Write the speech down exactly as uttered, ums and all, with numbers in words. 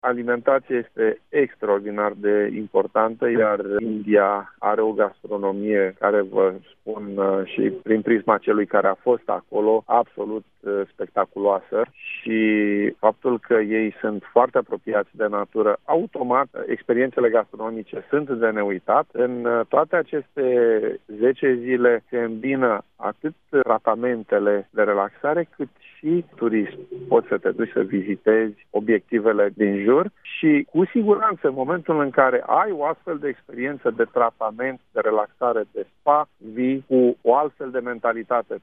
Alimentația este extraordinar de importantă, iar India are o gastronomie care, vă spun și prin prisma celui care a fost acolo, absolut spectaculoasă, și faptul că ei sunt foarte apropiați de natură, automat experiențele gastronomice sunt de neuitat. În toate aceste zece zile se îmbină atât tratamentele de relaxare cât și turism. Poți să te duci să vizitezi obiectivele din jur și cu siguranță în momentul în care ai o astfel de experiență de tratament, de relaxare, de spa, vii cu o altfel de mentalitate.